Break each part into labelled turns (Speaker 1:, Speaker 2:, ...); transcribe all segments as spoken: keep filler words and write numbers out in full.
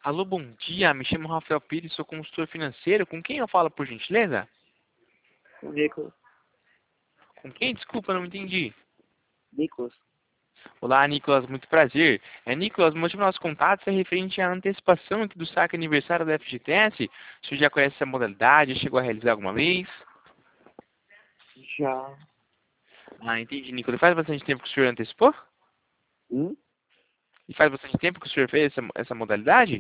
Speaker 1: Alô, bom dia. Me chamo Rafael Pires, sou consultor financeiro. Com quem eu falo, por gentileza?
Speaker 2: O Nicolas.
Speaker 1: Com quem? Desculpa, não entendi.
Speaker 2: Nicolas.
Speaker 1: Olá, Nicolas. Muito prazer. É, Nicolas, o motivo do nosso contato é referente à antecipação aqui do saque aniversário da F G T S. O senhor já conhece essa modalidade? Chegou a realizar alguma vez?
Speaker 2: Já.
Speaker 1: Ah, entendi, Nicolas. Faz bastante tempo que o senhor antecipou?
Speaker 2: Hum?
Speaker 1: E faz bastante tempo que o senhor fez essa, essa modalidade?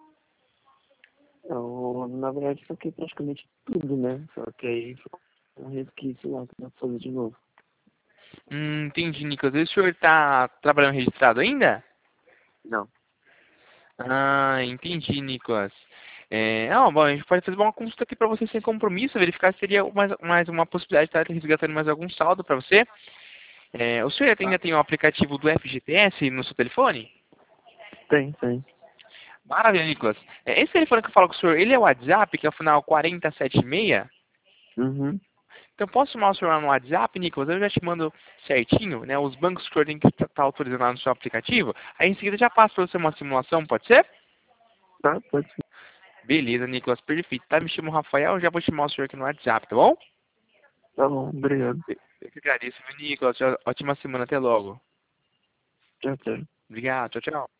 Speaker 2: Eu, na verdade, saquei praticamente tudo, né? Só que aí ficou um resquício lá que dá pra fazer de novo.
Speaker 1: Hum, entendi, Nicolas. E o senhor está trabalhando registrado ainda?
Speaker 2: Não.
Speaker 1: Ah, entendi, Nicolas. É, não, bom, a gente pode fazer uma consulta aqui para você sem compromisso, verificar se teria mais, mais uma possibilidade de estar resgatando mais algum saldo para você. É, o senhor
Speaker 2: Tá?
Speaker 1: ainda tem o aplicativo do F G T S no seu telefone?
Speaker 2: Tem, tem.
Speaker 1: Maravilha, Nicolas. É, esse telefone que eu falo com o senhor, ele é o WhatsApp, que é o final quarenta e sete setenta e seis?
Speaker 2: Uhum.
Speaker 1: Então, posso chamar o senhor lá no WhatsApp, Nicolas? Eu já te mando certinho, né, os bancos que o senhor tem que estar autorizando lá no seu aplicativo. Aí, em seguida, já passo para você uma simulação, pode ser?
Speaker 2: Tá, pode ser.
Speaker 1: Beleza, Nicolas, perfeito. Tá, me chamo Rafael, já vou chamar o senhor aqui no WhatsApp, tá bom?
Speaker 2: Tá bom, obrigado.
Speaker 1: Eu que agradeço, meu Nicolas. Ótima semana, até logo.
Speaker 2: Tchau, tchau.
Speaker 1: Obrigado, tchau, tchau.